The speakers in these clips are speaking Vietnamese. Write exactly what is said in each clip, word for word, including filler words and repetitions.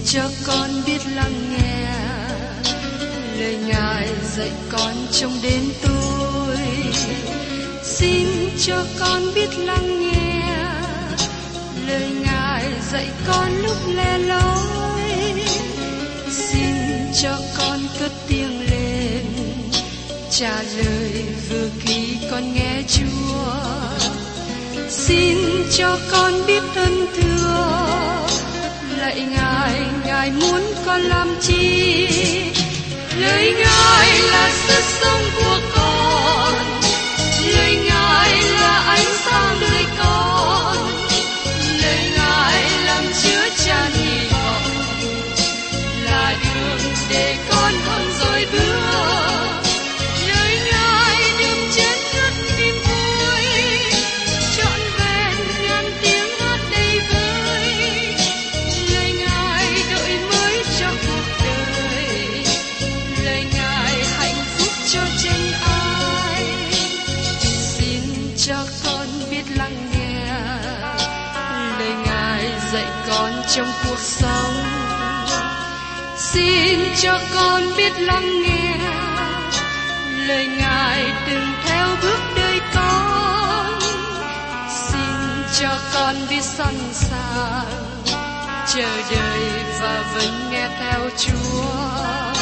cho con biết lắng nghe lời Ngài dạy con trong đêm tối. Xin cho con biết lắng nghe lời Ngài dạy con lúc lẻ loi. Xin cho con cất tiếng lên trả lời vừa khi con nghe Chúa. Xin cho con biết ơn thưa lạy Ngài, Ngài muốn con làm chi? Lời Ngài là sức sống của con, lời Ngài là ánh sáng đời con, lời Ngài làm chứa chan hy vọng, là đường để con không dối bước. Lời Ngài đừng chết ngất niềm vui, trọn vẹn ngàn tiếng hát đầy vơi. Lời Ngài đổi mới cho cuộc đời, lời Ngài hạnh phúc cho chân ai. Xin cho con biết lắng nghe lời Ngài dạy con trong cuộc sống. Xin cho con biết lắng nghe lời Ngài từng theo bước đời con. Xin cho con biết sẵn sàng chờ đợi và vẫn nghe theo Chúa.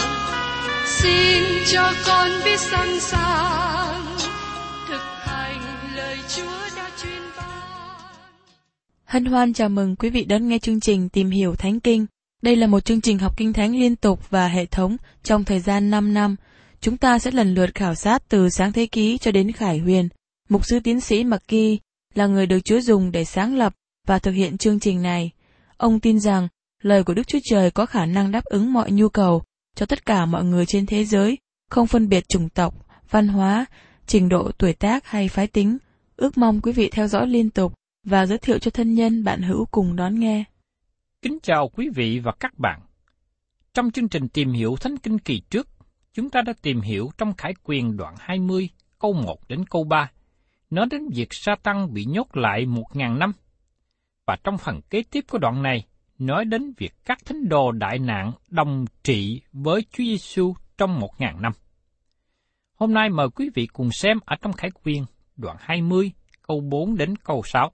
Xin cho con biết sẵn sàng thực hành lời Chúa đã truyền ban. Hân hoan chào mừng quý vị đón nghe chương trình Tìm hiểu Thánh Kinh. Đây là một chương trình học Kinh Thánh liên tục và hệ thống trong thời gian năm năm. Chúng ta sẽ lần lượt khảo sát từ Sáng Thế Ký cho đến Khải Huyền. Mục sư tiến sĩ McGee là người được Chúa dùng để sáng lập và thực hiện chương trình này. Ông tin rằng lời của Đức Chúa Trời có khả năng đáp ứng mọi nhu cầu cho tất cả mọi người trên thế giới, không phân biệt chủng tộc, văn hóa, trình độ tuổi tác hay phái tính. Ước mong quý vị theo dõi liên tục và giới thiệu cho thân nhân bạn hữu cùng đón nghe. Kính chào quý vị và các bạn. Trong chương trình Tìm hiểu Thánh Kinh kỳ trước, chúng ta đã tìm hiểu trong Khải Quyền đoạn hai mươi, câu một đến câu ba, nói đến việc Sa-tăng bị nhốt lại một ngàn năm. Và trong phần kế tiếp của đoạn này, nói đến việc các thánh đồ đại nạn đồng trị với Chúa Giêsu trong một ngàn năm. Hôm nay mời quý vị cùng xem ở trong Khải Quyền đoạn hai mươi, câu bốn đến câu sáu.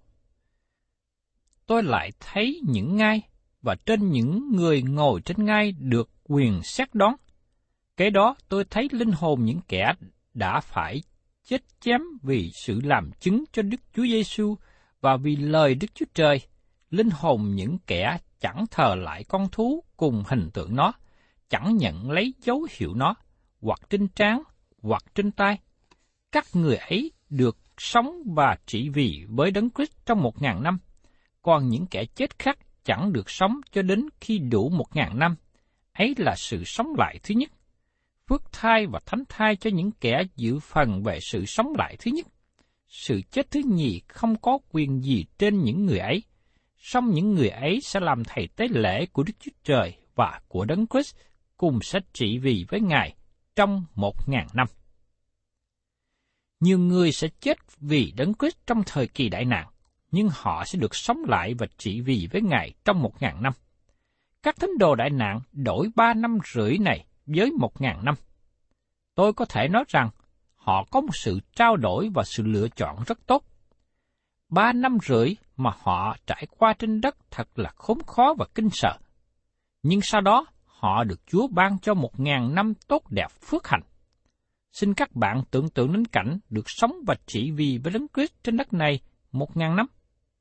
Tôi lại thấy những ngai, và trên những người ngồi trên ngai được quyền xét đoán. Kế đó tôi thấy linh hồn những kẻ đã phải chết chém vì sự làm chứng cho Đức Chúa Giêsu và vì lời Đức Chúa Trời, linh hồn những kẻ chẳng thờ lại con thú cùng hình tượng nó, chẳng nhận lấy dấu hiệu nó, hoặc trên trán, hoặc trên tay. Các người ấy được sống và trị vì với Đấng Christ trong một ngàn năm, còn những kẻ chết khác chẳng được sống cho đến khi đủ một ngàn năm. Ấy là sự sống lại thứ nhất. Phước thai và thánh thai cho những kẻ dự phần về sự sống lại thứ nhất. Sự chết thứ nhì không có quyền gì trên những người ấy, song những người ấy sẽ làm thầy tế lễ của Đức Chúa Trời và của Đấng Christ, cùng sẽ trị vì với Ngài trong một ngàn năm. Nhiều người sẽ chết vì Đấng Christ trong thời kỳ đại nạn, nhưng họ sẽ được sống lại và trị vì với Ngài trong một ngàn năm. Các thánh đồ đại nạn đổi ba năm rưỡi này với một ngàn năm. Tôi có thể nói rằng họ có một sự trao đổi và sự lựa chọn rất tốt. Ba năm rưỡi mà họ trải qua trên đất thật là khốn khó và kinh sợ. Nhưng sau đó họ được Chúa ban cho một ngàn năm tốt đẹp phước hạnh. Xin các bạn tưởng tượng đến cảnh được sống và trị vì với Đấng Christ trên đất này một ngàn năm.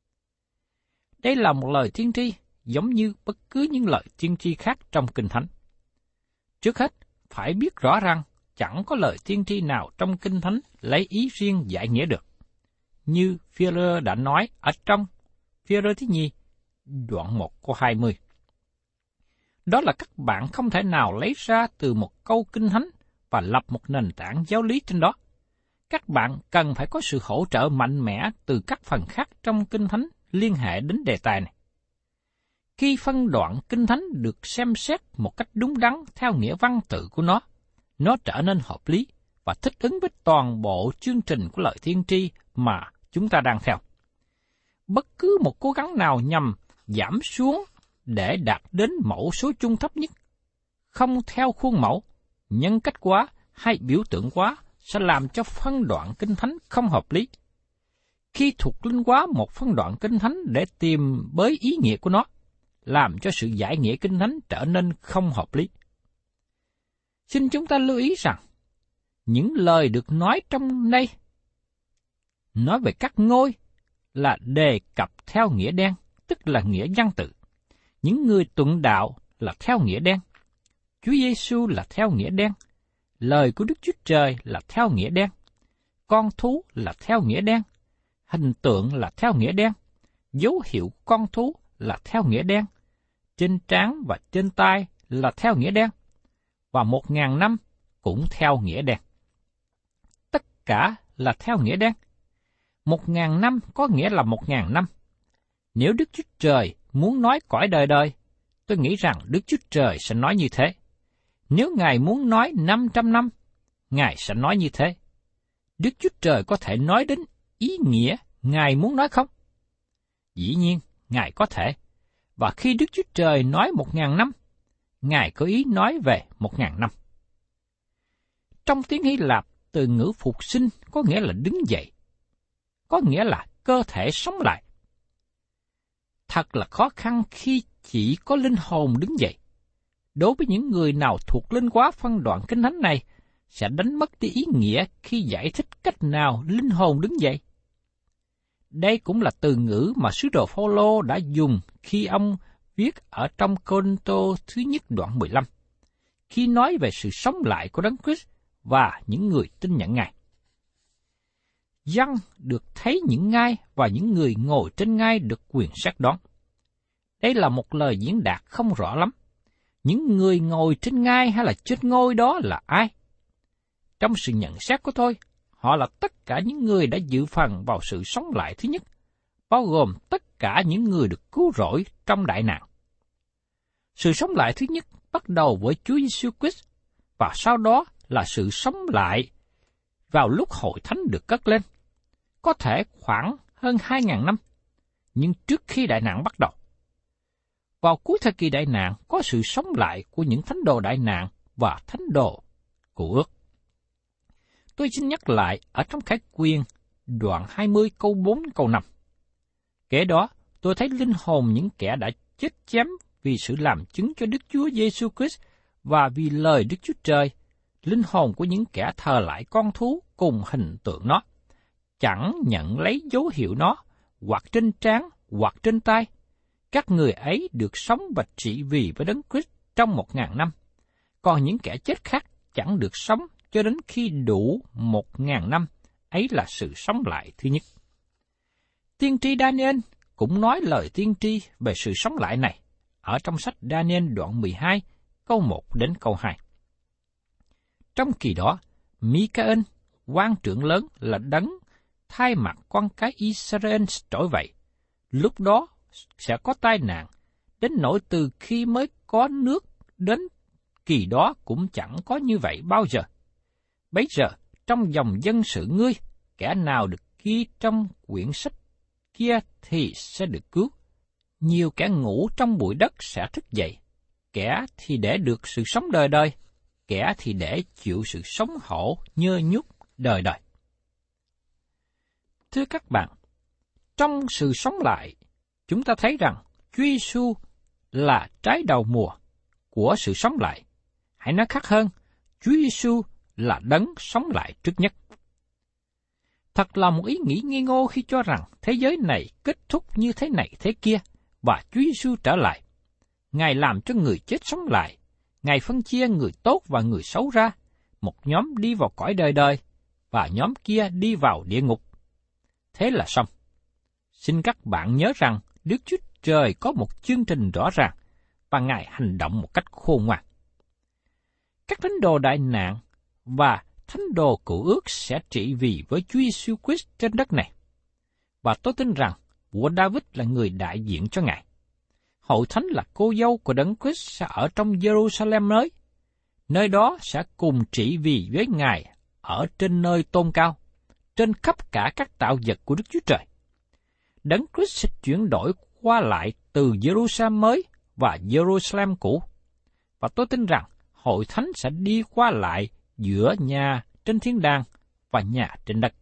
Đây là một lời tiên tri giống như bất cứ những lời tiên tri khác trong Kinh Thánh. Trước hết, phải biết rõ rằng chẳng có lời tiên tri nào trong Kinh Thánh lấy ý riêng giải nghĩa được. Như Phi-e-rơ đã nói ở trong Phi-e-rơ thứ nhì, đoạn một câu hai mươi. Đó là các bạn không thể nào lấy ra từ một câu Kinh Thánh và lập một nền tảng giáo lý trên đó. Các bạn cần phải có sự hỗ trợ mạnh mẽ từ các phần khác trong Kinh Thánh liên hệ đến đề tài này. Khi phân đoạn Kinh Thánh được xem xét một cách đúng đắn theo nghĩa văn tự của nó, nó trở nên hợp lý và thích ứng với toàn bộ chương trình của lời tiên tri mà chúng ta đang theo. Bất cứ một cố gắng nào nhằm giảm xuống để đạt đến mẫu số chung thấp nhất. Không theo khuôn mẫu, nhân cách quá hay biểu tượng quá sẽ làm cho phân đoạn Kinh Thánh không hợp lý. Khi thuộc linh hóa một phân đoạn Kinh Thánh để tìm bới ý nghĩa của nó, làm cho sự giải nghĩa Kinh Thánh trở nên không hợp lý. Xin chúng ta lưu ý rằng, những lời được nói trong đây nói về các ngôi là đề cập theo nghĩa đen, tức là nghĩa văn tự. Những người tuận đạo là theo nghĩa đen. Chúa Giêsu là theo nghĩa đen. Lời của Đức Chúa Trời là theo nghĩa đen. Con thú là theo nghĩa đen. Hình tượng là theo nghĩa đen. Dấu hiệu con thú là theo nghĩa đen. Trên trán và trên tay là theo nghĩa đen. Và một ngàn năm cũng theo nghĩa đen. Tất cả là theo nghĩa đen. Một ngàn năm có nghĩa là một ngàn năm. Nếu Đức Chúa Trời muốn nói cõi đời đời, tôi nghĩ rằng Đức Chúa Trời sẽ nói như thế. Nếu Ngài muốn nói năm trăm năm, Ngài sẽ nói như thế. Đức Chúa Trời có thể nói đến ý nghĩa Ngài muốn nói không? Dĩ nhiên, Ngài có thể. Và khi Đức Chúa Trời nói một ngàn năm, Ngài có ý nói về một ngàn năm. Trong tiếng Hy Lạp, từ ngữ phục sinh có nghĩa là đứng dậy, có nghĩa là cơ thể sống lại. Thật là khó khăn khi chỉ có linh hồn đứng dậy. Đối với những người nào thuộc linh hóa phân đoạn Kinh Thánh này, sẽ đánh mất đi ý nghĩa khi giải thích cách nào linh hồn đứng dậy. Đây cũng là từ ngữ mà sứ đồ Phao-lô đã dùng khi ông viết ở trong Cô-rinh-tô thứ nhất đoạn mười lăm, khi nói về sự sống lại của Đấng Christ và những người tin nhận Ngài. Dân được thấy những ngai và những người ngồi trên ngai được quyền xét đoán. Đây là một lời diễn đạt không rõ lắm. Những người ngồi trên ngai hay là trên ngôi đó là ai? Trong sự nhận xét của tôi, họ là tất cả những người đã dự phần vào sự sống lại thứ nhất, bao gồm tất cả những người được cứu rỗi trong đại nạn. Sự sống lại thứ nhất bắt đầu với Chúa Giêsu Christ và sau đó là sự sống lại vào lúc hội thánh được cất lên, có thể khoảng hơn hai ngàn năm, nhưng trước khi đại nạn bắt đầu. Vào cuối thời kỳ đại nạn có sự sống lại của những thánh đồ đại nạn và thánh đồ Cựu Ước. Tôi xin nhắc lại ở trong Khải Quyền đoạn hai mươi câu bốn câu năm. Kể đó, tôi thấy linh hồn những kẻ đã chết chém vì sự làm chứng cho Đức Chúa Giêsu Christ và vì lời Đức Chúa Trời, linh hồn của những kẻ thờ lại con thú cùng hình tượng nó, chẳng nhận lấy dấu hiệu nó, hoặc trên trán, hoặc trên tay. Các người ấy được sống và trị vì với Đấng Christ trong một ngàn năm, còn những kẻ chết khác chẳng được sống cho đến khi đủ một ngàn năm, ấy là sự sống lại thứ nhất. Tiên tri Daniel cũng nói lời tiên tri về sự sống lại này, ở trong sách Daniel đoạn mười hai, câu một đến câu hai. Trong kỳ đó, Michael, quan trưởng lớn là đấng thay mặt con cái Israel trỗi dậy. Lúc đó sẽ có tai nạn, đến nỗi từ khi mới có nước đến kỳ đó cũng chẳng có như vậy bao giờ. Bấy giờ, trong dòng dân sự ngươi, kẻ nào được ghi trong quyển sách kia thì sẽ được cứu. Nhiều kẻ ngủ trong bụi đất sẽ thức dậy, kẻ thì để được sự sống đời đời, kẻ thì để chịu sự sống hổ nhơ nhút đời đời. Thưa các bạn, trong sự sống lại, chúng ta thấy rằng Chúa Giêsu là trái đầu mùa của sự sống lại. Hãy nói khác hơn, Chúa Giêsu là đấng sống lại trước nhất. Thật là một ý nghĩ nghi ngô khi cho rằng thế giới này kết thúc như thế này thế kia, và Chúa Giêsu trở lại. Ngài làm cho người chết sống lại. Ngài phân chia người tốt và người xấu ra. Một nhóm đi vào cõi đời đời, và nhóm kia đi vào địa ngục. Thế là xong. Xin các bạn nhớ rằng Đức Chúa Trời có một chương trình rõ ràng, và Ngài hành động một cách khôn ngoan. Các thánh đồ đại nạn và thánh đồ Cựu Ước sẽ trị vì với Chúa Giêsu Christ trên đất này. Và tôi tin rằng vua David là người đại diện cho Ngài. Hội thánh là cô dâu của Đấng Christ sẽ ở trong Jerusalem mới. Nơi đó sẽ cùng trị vì với Ngài ở trên nơi tôn cao, trên khắp cả các tạo vật của Đức Chúa Trời. Đấng Christ sẽ chuyển đổi qua lại từ Jerusalem mới và Jerusalem cũ. Và tôi tin rằng hội thánh sẽ đi qua lại giữa nhà trên thiên đàng và nhà trên đất.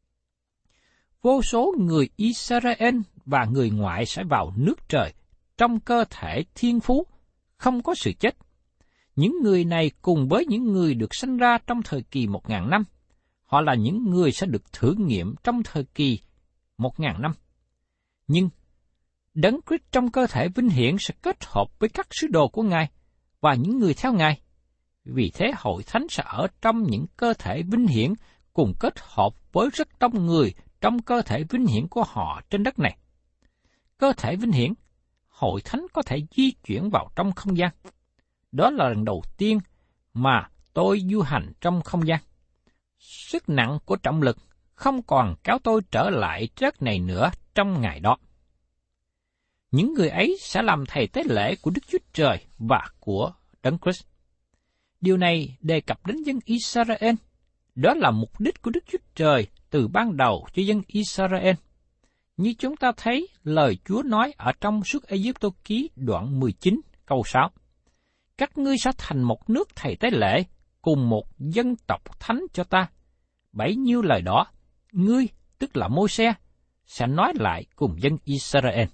Vô số người Israel và người ngoại sẽ vào nước trời trong cơ thể thiên phú, không có sự chết. Những người này cùng với những người được sanh ra trong thời kỳ một ngàn năm, họ là những người sẽ được thử nghiệm trong thời kỳ một ngàn năm. Nhưng Đấng Christ trong cơ thể vinh hiển sẽ kết hợp với các sứ đồ của Ngài và những người theo Ngài. Vì thế hội thánh sẽ ở trong những cơ thể vinh hiển cùng kết hợp với rất đông người trong cơ thể vinh hiển của họ trên đất này. Cơ thể vinh hiển, hội thánh có thể di chuyển vào trong không gian. Đó là lần đầu tiên mà tôi du hành trong không gian. Sức nặng của trọng lực không còn kéo tôi trở lại đất này nữa trong ngày đó. Những người ấy sẽ làm thầy tế lễ của Đức Chúa Trời và của Đấng Christ. Điều này đề cập đến dân Israel. Đó là mục đích của Đức Chúa Trời từ ban đầu cho dân Israel. Như chúng ta thấy lời Chúa nói ở trong Xuất Ê-díp-tô ký đoạn mười chín câu sáu. Các ngươi sẽ thành một nước thầy tế lễ, cùng một dân tộc thánh cho ta. Bấy nhiêu lời đó, ngươi, tức là Môi-se, sẽ nói lại cùng dân Israel.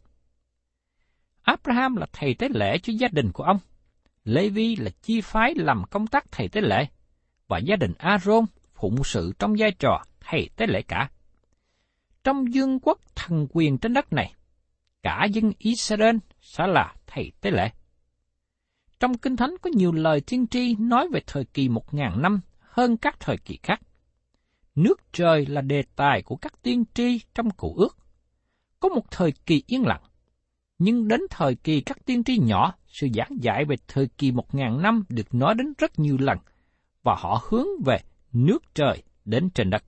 Abraham là thầy tế lễ cho gia đình của ông. Lê-vi là chi phái làm công tác thầy tế lễ, và gia đình A-rôn phụng sự trong vai trò thầy tế lễ cả. Trong vương quốc thần quyền trên đất này, cả dân Israel sẽ là thầy tế lễ. Trong Kinh Thánh có nhiều lời tiên tri nói về thời kỳ một ngàn năm hơn các thời kỳ khác. Nước trời là đề tài của các tiên tri trong Cựu Ước. Có một thời kỳ yên lặng, nhưng đến thời kỳ các tiên tri nhỏ, sự giảng dạy về thời kỳ một ngàn năm được nói đến rất nhiều lần, và họ hướng về nước trời đến trên đất.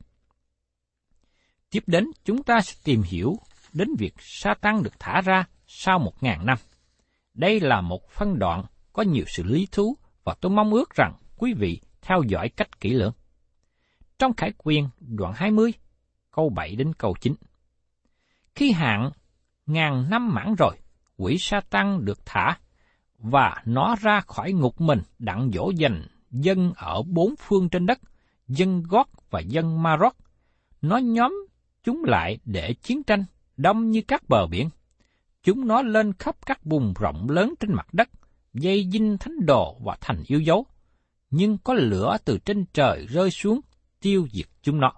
Tiếp đến, chúng ta sẽ tìm hiểu đến việc Sa-tan được thả ra sau một ngàn năm. Đây là một phân đoạn có nhiều sự lý thú, và tôi mong ước rằng quý vị theo dõi cách kỹ lưỡng. Trong Khải Quyền đoạn hai mươi, câu bảy đến câu chín. Khi hạn ngàn năm mãn rồi, quỷ Sa-tan được thả, và nó ra khỏi ngục mình đặng dỗ dành dân ở bốn phương trên đất, dân Gót và dân Ma-rót. Nó nhóm chúng lại để chiến tranh, đông như các bờ biển. Chúng nó lên khắp các vùng rộng lớn trên mặt đất, dây dinh thánh đồ và thành yêu dấu, nhưng có lửa từ trên trời rơi xuống, tiêu diệt chúng nó.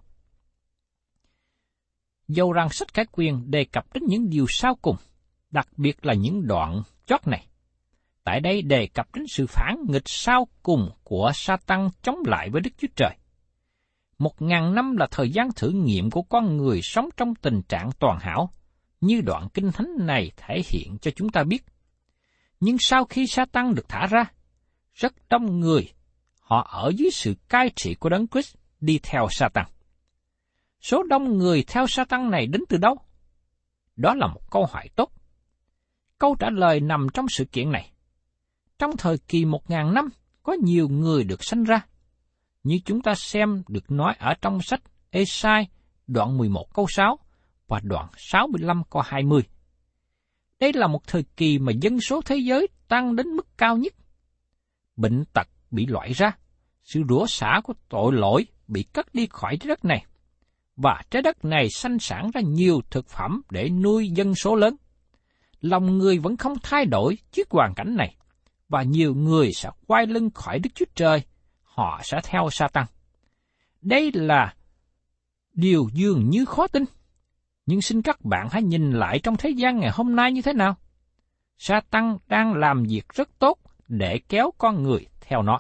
Dầu rằng sách Khải Quyền đề cập đến những điều sau cùng, đặc biệt là những đoạn chót này. Tại đây đề cập đến sự phản nghịch sau cùng của Sa-tan chống lại với Đức Chúa Trời. Một ngàn năm là thời gian thử nghiệm của con người sống trong tình trạng toàn hảo, như đoạn Kinh Thánh này thể hiện cho chúng ta biết. Nhưng sau khi Sa-tan được thả ra, rất đông người, họ ở dưới sự cai trị của Đấng Christ đi theo Sa-tan. Số đông người theo Sa-tan này đến từ đâu? Đó là một câu hỏi tốt. Câu trả lời nằm trong sự kiện này. Trong thời kỳ một ngàn năm, có nhiều người được sanh ra. Như chúng ta xem được nói ở trong sách Ê-sai đoạn mười một câu sáu và đoạn sáu mươi lăm câu hai mươi. Đây là một thời kỳ mà dân số thế giới tăng đến mức cao nhất. Bệnh tật bị loại ra, sự rủa xả của tội lỗi bị cất đi khỏi trái đất này, và trái đất này sanh sản ra nhiều thực phẩm để nuôi dân số lớn. Lòng người vẫn không thay đổi trước hoàn cảnh này, và nhiều người sẽ quay lưng khỏi Đức Chúa Trời, họ sẽ theo Sa-tan. Đây là điều dường như khó tin, nhưng xin các bạn hãy nhìn lại trong thế gian ngày hôm nay như thế nào. Sa-tan đang làm việc rất tốt để kéo con người theo nó.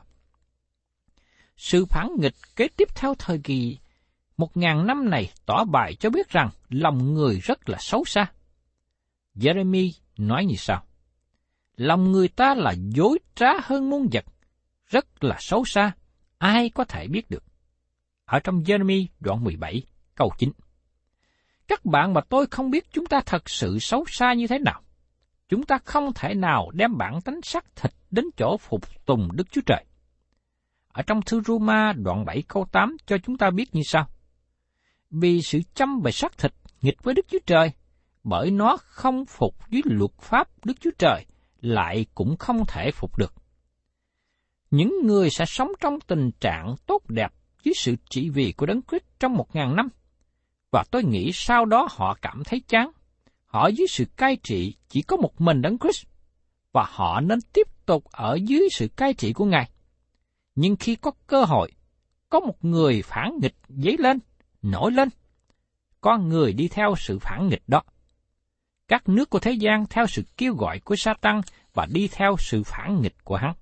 Sự phản nghịch kế tiếp theo thời kỳ một ngàn năm này tỏ bài cho biết rằng lòng người rất là xấu xa. Jeremy nói như sau: lòng người ta là dối trá hơn muôn vật, rất là xấu xa, ai có thể biết được. Ở trong Jeremy đoạn mười bảy, câu chín. Các bạn và tôi không biết chúng ta thật sự xấu xa như thế nào. Chúng ta không thể nào đem bản tánh xác thịt đến chỗ phục tùng Đức Chúa Trời. Ở trong thư Roma đoạn bảy câu tám cho chúng ta biết như sau: vì sự chăm về xác thịt nghịch với Đức Chúa Trời, bởi nó không phục dưới luật pháp Đức Chúa Trời, lại cũng không thể phục được. Những người sẽ sống trong tình trạng tốt đẹp dưới sự trị vì của Đấng Christ trong một ngàn năm, và tôi nghĩ sau đó họ cảm thấy chán. Họ dưới sự cai trị chỉ có một mình Đấng Christ, và họ nên tiếp tục ở dưới sự cai trị của Ngài. Nhưng khi có cơ hội, có một người phản nghịch dấy lên, nổi lên, con người đi theo sự phản nghịch đó. Các nước của thế gian theo sự kêu gọi của Sa-tăng và đi theo sự phản nghịch của hắn.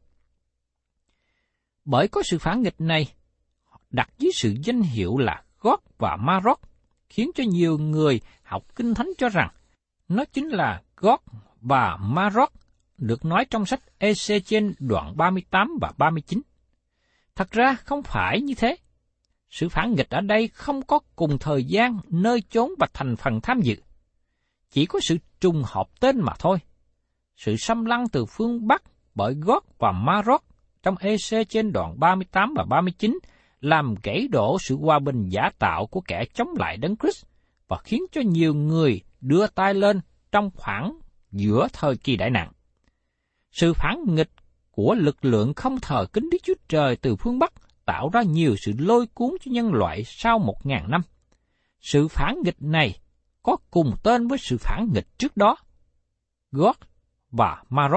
Bởi có sự phản nghịch này, đặt dưới sự danh hiệu là Gog và Ma-rog, khiến cho nhiều người học Kinh Thánh cho rằng nó chính là Gog và Ma-rog được nói trong sách Ê-xê-chiên đoạn ba mươi tám và ba mươi chín. Thật ra không phải như thế. Sự phản nghịch ở đây không có cùng thời gian, nơi chốn và thành phần tham dự. Chỉ có sự trùng hợp tên mà thôi. Sự xâm lăng từ phương Bắc bởi Gog và Ma-rog trong Ê-xê-chiên đoạn ba mươi tám và ba mươi chín làm gãy đổ sự hòa bình giả tạo của kẻ chống lại Đấng Christ và khiến cho nhiều người đưa tay lên trong khoảng giữa thời kỳ đại nạn. Sự phản nghịch của lực lượng không thờ kính Đức Chúa Trời từ phương Bắc tạo ra nhiều sự lôi cuốn cho nhân loại sau một ngàn năm. Sự phản nghịch này có cùng tên với sự phản nghịch trước đó, Gog và Ma-rog.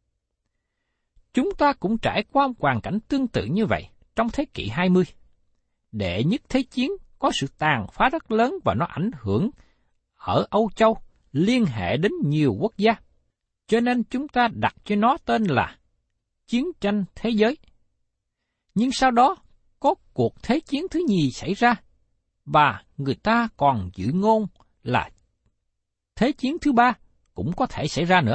Chúng ta cũng trải qua một hoàn cảnh tương tự như vậy trong thế kỷ hai mươi. Đệ nhất thế chiến có sự tàn phá rất lớn và nó ảnh hưởng ở Âu Châu, liên hệ đến nhiều quốc gia. Cho nên chúng ta đặt cho nó tên là chiến tranh thế giới. Nhưng sau đó có cuộc thế chiến thứ nhì xảy ra, và người ta còn giữ ngôn là thế chiến thứ ba cũng có thể xảy ra nữa.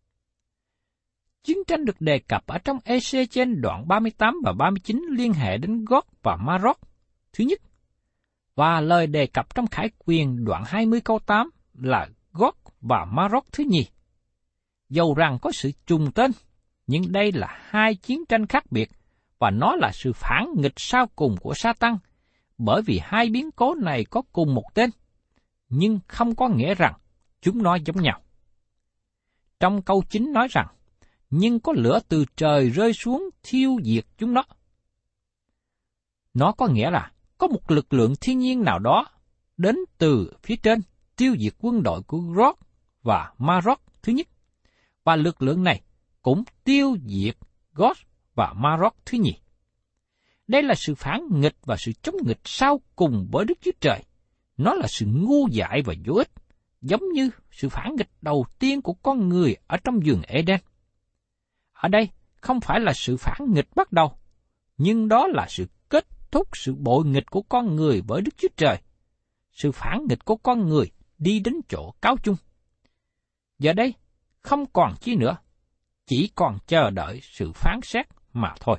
Chiến tranh được đề cập ở trong Ê-xê-chiên đoạn ba mươi tám và ba mươi chín liên hệ đến Gog và Ma-rog thứ nhất, và lời đề cập trong Khải Quyền đoạn hai mươi câu tám là Gog và Ma-rog thứ nhì. Dầu rằng có sự trùng tên, nhưng đây là hai chiến tranh khác biệt, và nó là sự phản nghịch sau cùng của Sa-tăng, bởi vì hai biến cố này có cùng một tên, nhưng không có nghĩa rằng chúng nó giống nhau. Trong câu chín nói rằng, nhưng có lửa từ trời rơi xuống thiêu diệt chúng nó. Nó có nghĩa là có một lực lượng thiên nhiên nào đó đến từ phía trên tiêu diệt quân đội của Gog và Ma-rog thứ nhất, và lực lượng này cũng tiêu diệt Gog và Ma-rog thứ nhì. Đây là sự phản nghịch và sự chống nghịch sau cùng với Đức Chúa Trời. Nó là sự ngu dại và vô ích, giống như sự phản nghịch đầu tiên của con người ở trong vườn Eden. Ở đây không phải là sự phản nghịch bắt đầu, nhưng đó là sự kết thúc sự bội nghịch của con người với Đức Chúa Trời. Sự phản nghịch của con người đi đến chỗ cáo chung. Giờ đây, không còn chi nữa, chỉ còn chờ đợi sự phán xét mà thôi.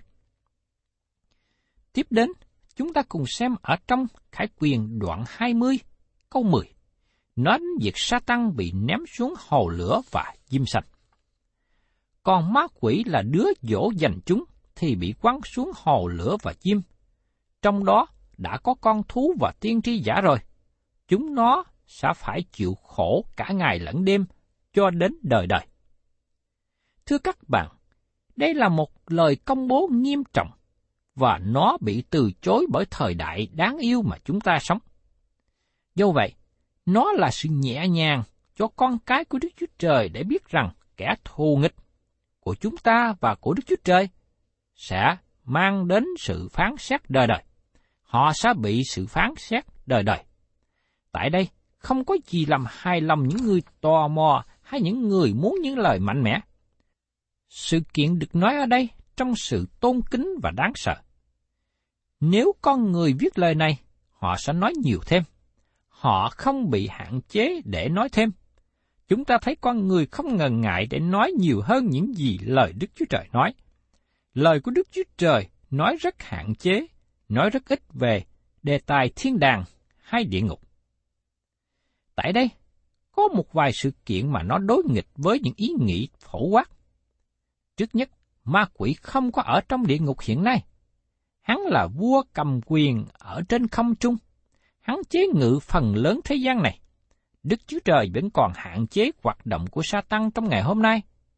Tiếp đến, chúng ta cùng xem ở trong Khải Quyền đoạn hai mươi, câu mười, nói đến việc Sa-tăng bị ném xuống hồ lửa và diêm xanh. Còn ma quỷ là đứa dỗ dành chúng thì bị quăng xuống hồ lửa và diêm. Trong đó đã có con thú và tiên tri giả rồi. Chúng nó sẽ phải chịu khổ cả ngày lẫn đêm cho đến đời đời. Thưa các bạn, đây là một lời công bố nghiêm trọng, và nó bị từ chối bởi thời đại đáng yêu mà chúng ta sống. Do vậy, nó là sự nhẹ nhàng cho con cái của Đức Chúa Trời để biết rằng kẻ thù nghịch của chúng ta và của Đức Chúa Trời sẽ mang đến sự phán xét đời đời. Họ sẽ bị sự phán xét đời đời. Tại đây, không có gì làm hài lòng những người tò mò hay những người muốn những lời mạnh mẽ. Sự kiện được nói ở đây trong sự tôn kính và đáng sợ. Nếu con người viết lời này, họ sẽ nói nhiều thêm. Họ không bị hạn chế để nói thêm. Chúng ta thấy con người không ngần ngại để nói nhiều hơn những gì lời Đức Chúa Trời nói. Lời của Đức Chúa Trời nói rất hạn chế, nói rất ít về đề tài thiên đàng hay địa ngục. Tại đây, có một vài sự kiện mà nó đối nghịch với những ý nghĩ phổ quát. Trước nhất, ma quỷ không có ở trong địa ngục hiện nay. Hắn là vua cầm quyền ở trên không trung. Hắn chế ngự phần lớn thế gian này. Đức Chúa Trời vẫn còn hạn chế hoạt động của Sa-tăng trong ngày hôm nay.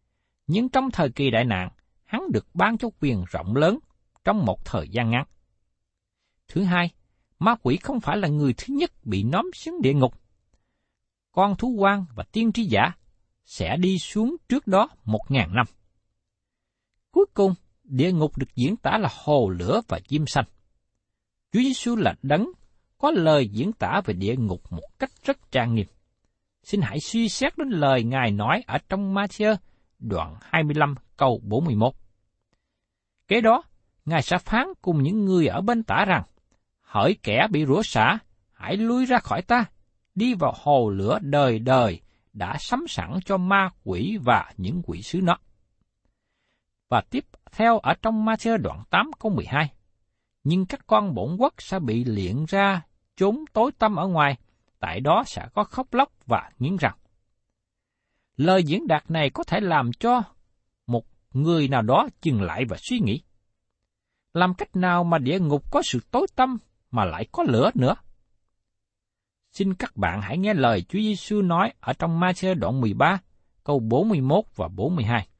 Nhưng trong thời kỳ đại nạn, hắn được ban cho quyền rộng lớn trong một thời gian ngắn. Thứ hai, ma quỷ không phải là người thứ nhất bị ném xuống địa ngục. Con thú quan và tiên tri giả sẽ đi xuống trước đó một ngàn năm. Cuối cùng, địa ngục được diễn tả là hồ lửa và diêm xanh. Chúa Giêsu là đấng có lời diễn tả về địa ngục một cách rất trang nghiêm. Xin hãy suy xét đến lời Ngài nói ở trong Ma-thi-ơ đoạn hai mươi lăm câu bốn mươi mốt. Kế đó, Ngài sẽ phán cùng những người ở bên tả rằng, hỡi kẻ bị rủa xả, hãy lui ra khỏi ta, đi vào hồ lửa đời đời đã sắm sẵn cho ma quỷ và những quỷ sứ nó. Và tiếp theo ở trong Ma-thi-ơ đoạn tám câu mười hai, nhưng các con bổn quốc sẽ bị liệng ra chốn tối tăm ở ngoài, tại đó sẽ có khóc lóc và nghiến răng. Lời diễn đạt này có thể làm cho một người nào đó dừng lại và suy nghĩ. Làm cách nào mà địa ngục có sự tối tăm mà lại có lửa nữa? Xin các bạn hãy nghe lời Chúa Giêsu nói ở trong Ma-thi-ơ đoạn mười ba, câu bốn mươi mốt và bốn mươi hai.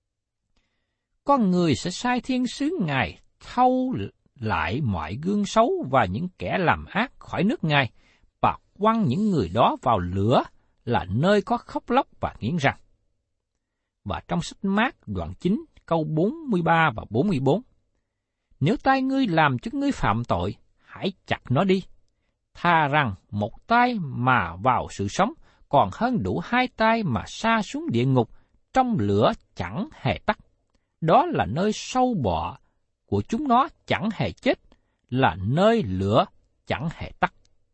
Con người sẽ sai thiên sứ Ngài thâu lại mọi gương xấu và những kẻ làm ác khỏi nước Ngài, và quăng những người đó vào lửa là nơi có khóc lóc và nghiến răng. Và trong sách Mác đoạn chín câu bốn mươi ba và bốn mươi bốn, nếu tay ngươi làm cho ngươi phạm tội, hãy chặt nó đi. Thà rằng một tay mà vào sự sống, còn hơn đủ hai tay mà sa xuống địa ngục, trong lửa chẳng hề tắt. Đó là nơi sâu bọ của chúng nó chẳng hề chết, là nơi lửa chẳng hề tắt.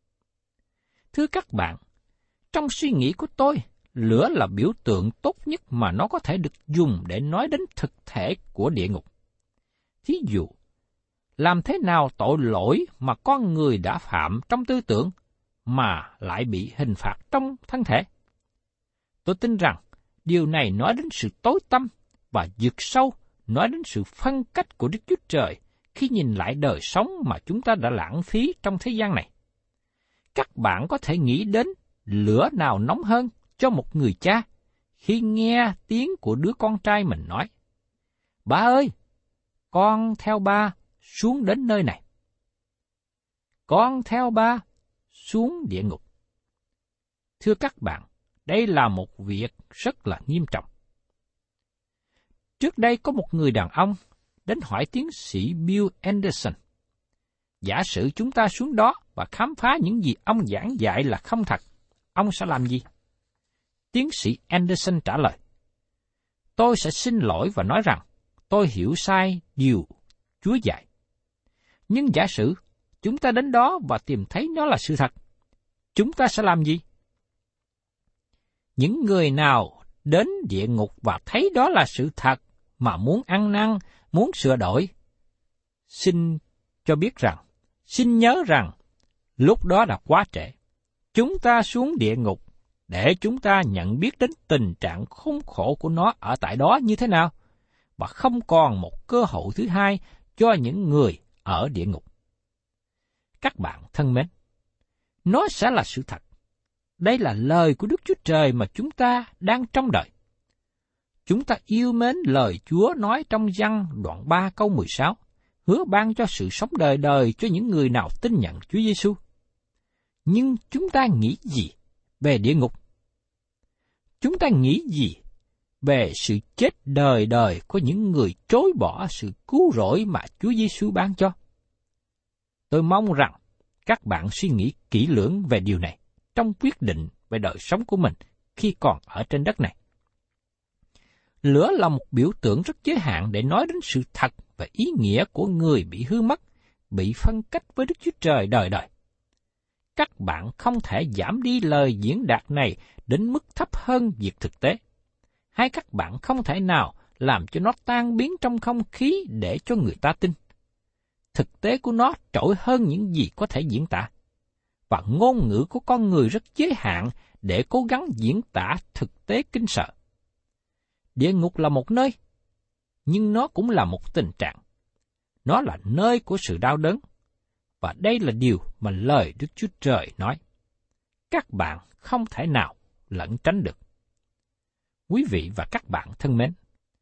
Thưa các bạn, trong suy nghĩ của tôi, lửa là biểu tượng tốt nhất mà nó có thể được dùng để nói đến thực thể của địa ngục. Thí dụ, làm thế nào tội lỗi mà con người đã phạm trong tư tưởng mà lại bị hình phạt trong thân thể? Tôi tin rằng điều này nói đến sự tối tăm và vượt sâu, nói đến sự phân cách của Đức Chúa Trời khi nhìn lại đời sống mà chúng ta đã lãng phí trong thế gian này. Các bạn có thể nghĩ đến lửa nào nóng hơn cho một người cha khi nghe tiếng của đứa con trai mình nói, ba ơi, con theo ba xuống đến nơi này. Con theo ba xuống địa ngục. Thưa các bạn, đây là một việc rất là nghiêm trọng. Trước đây có một người đàn ông đến hỏi tiến sĩ Bill Anderson, giả sử chúng ta xuống đó và khám phá những gì ông giảng dạy là không thật, ông sẽ làm gì? Tiến sĩ Anderson trả lời, tôi sẽ xin lỗi và nói rằng tôi hiểu sai điều Chúa dạy. Nhưng giả sử chúng ta đến đó và tìm thấy nó là sự thật, chúng ta sẽ làm gì? Những người nào đến địa ngục và thấy đó là sự thật mà muốn ăn năn, muốn sửa đổi, xin cho biết rằng, xin nhớ rằng, lúc đó đã quá trễ. Chúng ta xuống địa ngục để chúng ta nhận biết đến tình trạng khốn khổ của nó ở tại đó như thế nào, và không còn một cơ hội thứ hai cho những người ở địa ngục. Các bạn thân mến, nó sẽ là sự thật. Đây là lời của Đức Chúa Trời mà chúng ta đang trông đợi. Chúng ta yêu mến lời Chúa nói trong Giăng đoạn ba câu mười sáu, hứa ban cho sự sống đời đời cho những người nào tin nhận Chúa Giêsu. Nhưng chúng ta nghĩ gì về địa ngục? Chúng ta nghĩ gì về sự chết đời đời của những người chối bỏ sự cứu rỗi mà Chúa Giêsu ban cho? Tôi mong rằng các bạn suy nghĩ kỹ lưỡng về điều này trong quyết định về đời sống của mình khi còn ở trên đất này. Lửa là một biểu tượng rất giới hạn để nói đến sự thật và ý nghĩa của người bị hư mất, bị phân cách với Đức Chúa Trời đời đời. Các bạn không thể giảm đi lời diễn đạt này đến mức thấp hơn việc thực tế, hay các bạn không thể nào làm cho nó tan biến trong không khí để cho người ta tin. Thực tế của nó trội hơn những gì có thể diễn tả, và ngôn ngữ của con người rất giới hạn để cố gắng diễn tả thực tế kinh sợ. Địa ngục là một nơi, nhưng nó cũng là một tình trạng. Nó là nơi của sự đau đớn, và đây là điều mà lời Đức Chúa Trời nói. Các bạn không thể nào lẩn tránh được. Quý vị và các bạn thân mến,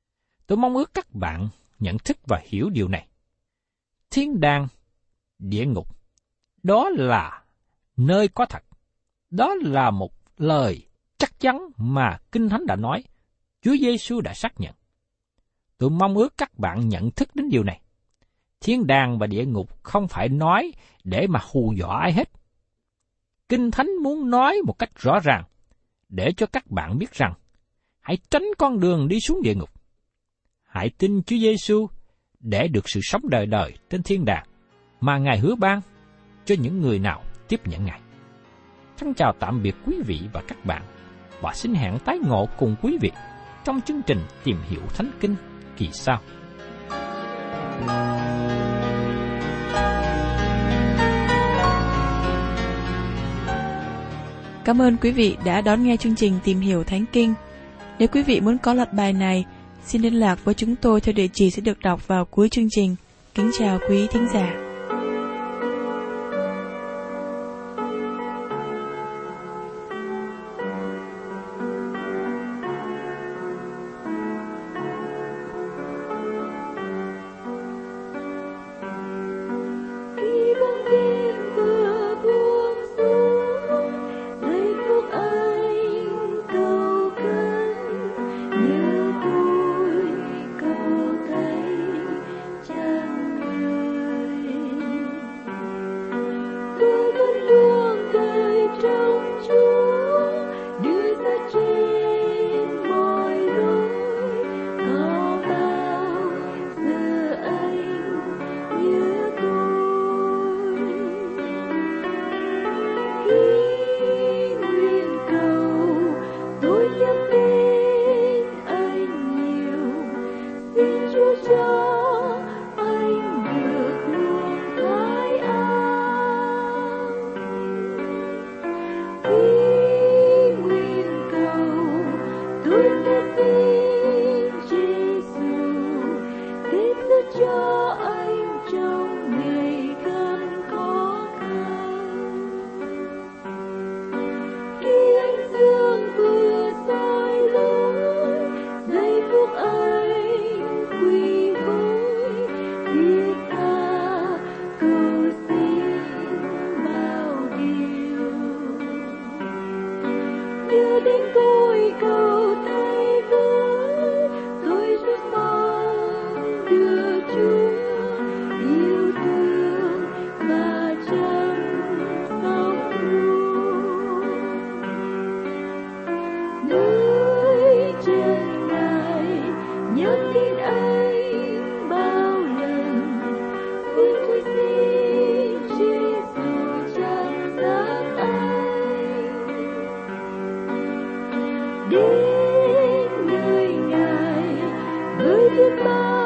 Tôi mong ước các bạn nhận thức và hiểu điều này. Thiên đàng, địa ngục, đó là nơi có thật. Đó là một lời chắc chắn mà Kinh Thánh đã nói, Chúa Giêsu đã xác nhận. Tôi mong ước các bạn nhận thức đến điều này. Thiên đàng và địa ngục không phải nói để mà hù dọa ai hết. Kinh Thánh muốn nói một cách rõ ràng, để cho các bạn biết rằng, hãy tránh con đường đi xuống địa ngục. Hãy tin Chúa Giêsu để được sự sống đời đời trên thiên đàng mà Ngài hứa ban cho những người nào tiếp nhận Ngài. Thân chào tạm biệt quý vị và các bạn, và xin hẹn tái ngộ cùng quý vị trong chương trình Tìm Hiểu Thánh Kinh kỳ sau. Cảm ơn quý vị đã đón nghe chương trình Tìm Hiểu Thánh Kinh. Nếu quý vị muốn có loạt bài này, xin liên lạc với chúng tôi theo địa chỉ sẽ được đọc vào cuối chương trình. Kính chào quý thính giả. Đến nơi Ngài với biết bao